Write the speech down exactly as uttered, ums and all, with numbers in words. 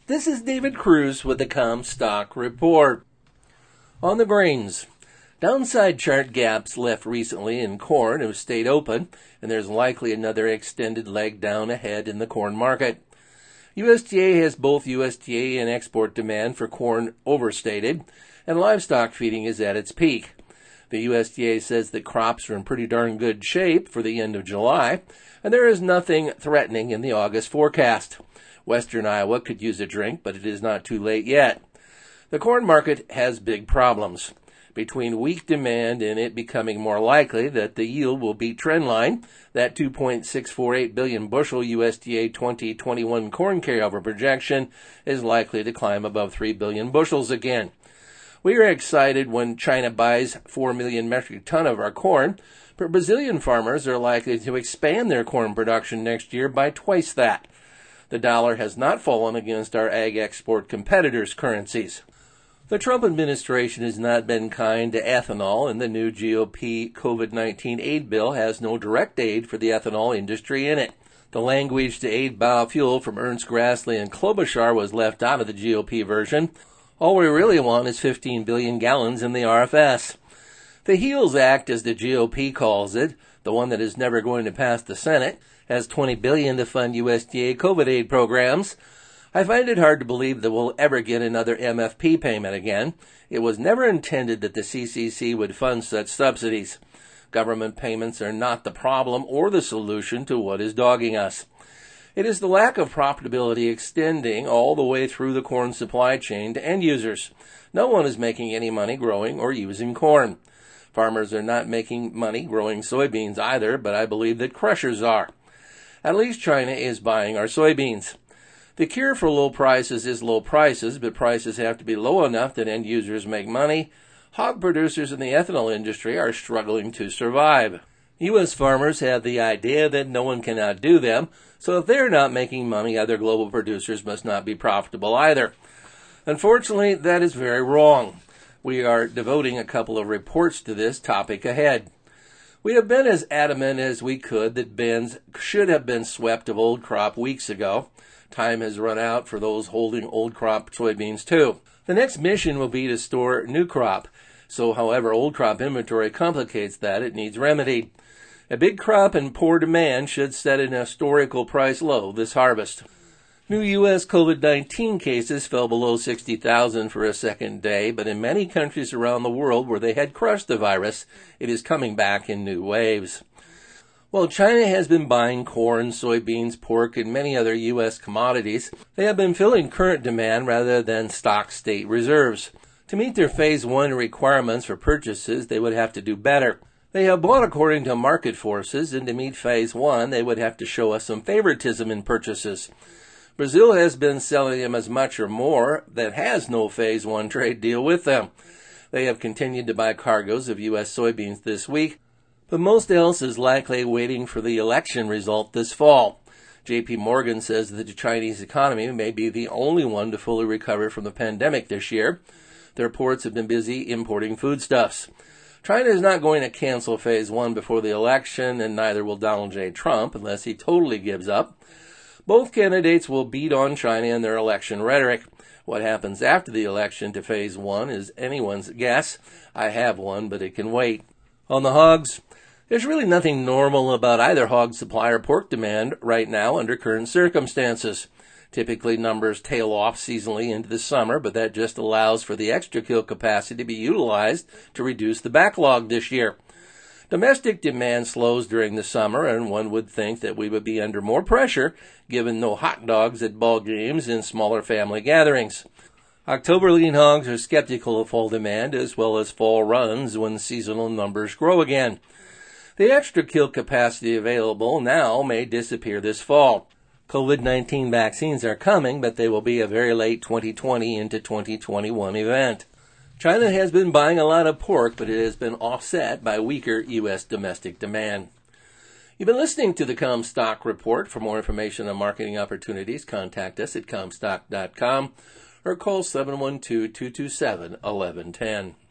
This is David Cruz with the Comstock Report. On the grains, downside chart gaps left recently in corn have stayed open, and there's likely another extended leg down ahead in the corn market. U S D A has both U S D A and export demand for corn overstated, and livestock feeding is at its peak. The U S D A says that crops are in pretty darn good shape for the end of July, and there is nothing threatening in the August forecast. Western Iowa could use a drink, but it is not too late yet. The corn market has big problems. Between weak demand and it becoming more likely that the yield will beat trendline, that two point six four eight billion bushel U S D A twenty twenty-one corn carryover projection is likely to climb above three billion bushels again. We are excited when China buys four million metric ton of our corn, but Brazilian farmers are likely to expand their corn production next year by twice that. The dollar has not fallen against our ag export competitors' currencies. The Trump administration has not been kind to ethanol, and the new G O P COVID nineteen aid bill has no direct aid for the ethanol industry in it. The language to aid biofuel from Ernst Grassley and Klobuchar was left out of the G O P version. All we really want is fifteen billion gallons in the R F S. The HEALS Act, as the G O P calls it, the one that is never going to pass the Senate, has twenty billion dollars to fund U S D A COVID aid programs. I find it hard to believe that we'll ever get another M F P payment again. It was never intended that the C C C would fund such subsidies. Government payments are not the problem or the solution to what is dogging us. It is the lack of profitability extending all the way through the corn supply chain to end users. No one is making any money growing or using corn. Farmers are not making money growing soybeans either, but I believe that crushers are. At least China is buying our soybeans. The cure for low prices is low prices, but prices have to be low enough that end users make money. Hog producers in the ethanol industry are struggling to survive. U S farmers have the idea that no one can outdo them, so if they're not making money, other global producers must not be profitable either. Unfortunately, that is very wrong. We are devoting a couple of reports to this topic ahead. We have been as adamant as we could that bins should have been swept of old crop weeks ago. Time has run out for those holding old crop soybeans too. The next mission will be to store new crop. So however old crop inventory complicates that, it needs remedied. A big crop and poor demand should set an historical price low this harvest. New U S COVID nineteen cases fell below sixty thousand for a second day, but in many countries around the world where they had crushed the virus, it is coming back in new waves. While China has been buying corn, soybeans, pork, and many other U S commodities, they have been filling current demand rather than stock state reserves. To meet their Phase one requirements for purchases, they would have to do better. They have bought according to market forces, and to meet Phase one, they would have to show us some favoritism in purchases. Brazil has been selling them as much or more that has no Phase one trade deal with them. They have continued to buy cargoes of U S soybeans this week, but most else is likely waiting for the election result this fall. J P Morgan says that the Chinese economy may be the only one to fully recover from the pandemic this year. Their ports have been busy importing foodstuffs. China is not going to cancel Phase one before the election, and neither will Donald J. Trump unless he totally gives up. Both candidates will beat on China in their election rhetoric. What happens after the election to Phase one is anyone's guess. I have one, but it can wait. On the hogs, there's really nothing normal about either hog supply or pork demand right now under current circumstances. Typically, numbers tail off seasonally into the summer, but that just allows for the extra kill capacity to be utilized to reduce the backlog this year. Domestic demand slows during the summer, and one would think that we would be under more pressure given no hot dogs at ball games and smaller family gatherings. October lean hogs are skeptical of fall demand as well as fall runs when seasonal numbers grow again. The extra kill capacity available now may disappear this fall. COVID nineteen vaccines are coming, but they will be a very late twenty twenty into twenty twenty-one event. China has been buying a lot of pork, but it has been offset by weaker U S domestic demand. You've been listening to the Comstock Report. For more information on marketing opportunities, contact us at comstock dot com or call seven one two, two two seven, one one one zero.